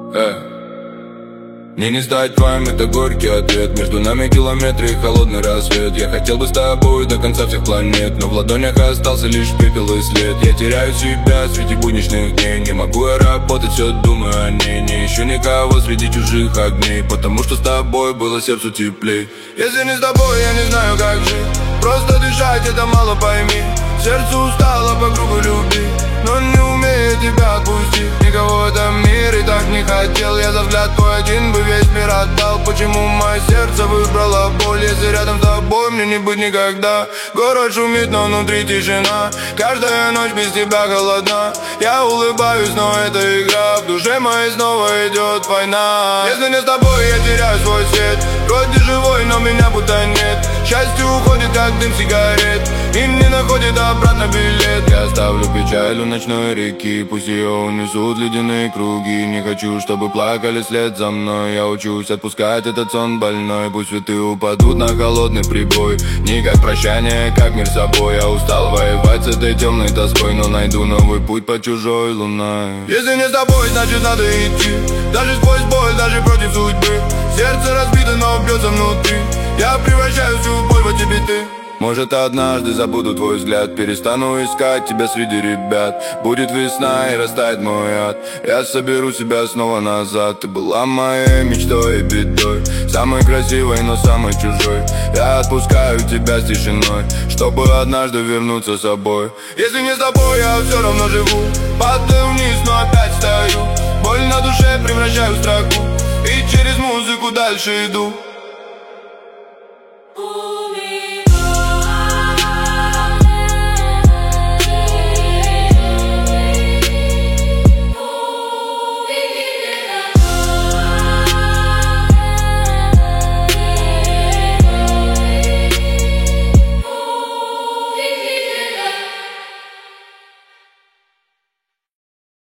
Мне не стать твоим, это горький ответ. Между нами километры и холодный рассвет. Я хотел бы с тобой до конца всех планет, но в ладонях остался лишь пепел и след. Я теряю себя среди будничных дней. Не могу я работать, все думаю о ней. Не ищу никого среди чужих огней, потому что с тобой было сердцу теплей. Если не с тобой, я не знаю, как жить. Просто дышать, это мало, пойми. Сердце устало по кругу любви, но не умеет тебя отпустить. Никого в этом мире так не хотел. Я за взгляд твой один бы весь мир отдал. Почему мое сердце выбрало боль? Если рядом с тобой мне не быть никогда. Город шумит, но внутри тишина. Каждая ночь без тебя холодна. Я улыбаюсь, но это игра. В душе моей снова идет война. Если не с тобой, я теряю свой свет. Вроде живой, но меня будто нет. Счастье уходит, как дым сигарет, и не находит обратно билет. Я оставлю печаль у ночной реки, пусть ее унесут ледяные круги. Не хочу, чтобы плакали вслед за мной. Я учусь отпускать этот сон больной. Пусть цветы упадут на холодный прибой. Не как прощание, как мир с собой. Я устал воевать с этой темной тоской, но найду новый путь под чужой луной. Если не с тобой, значит надо идти. Даже сквозь боль, даже против судьбы. Сердце разбито, но бьется внутри. Я превращаю всю боль в тебе ты. Может, однажды забуду твой взгляд, перестану искать тебя среди ребят. Будет весна и растает мой ад. Я соберу себя снова назад. Ты была моей мечтой и бедой, самой красивой, но самой чужой. Я отпускаю тебя с тишиной, чтобы однажды вернуться с собой. Если не с тобой, я все равно живу. Падаю вниз, но опять встаю. Боль на душе превращаю в строку, и через музыку дальше иду.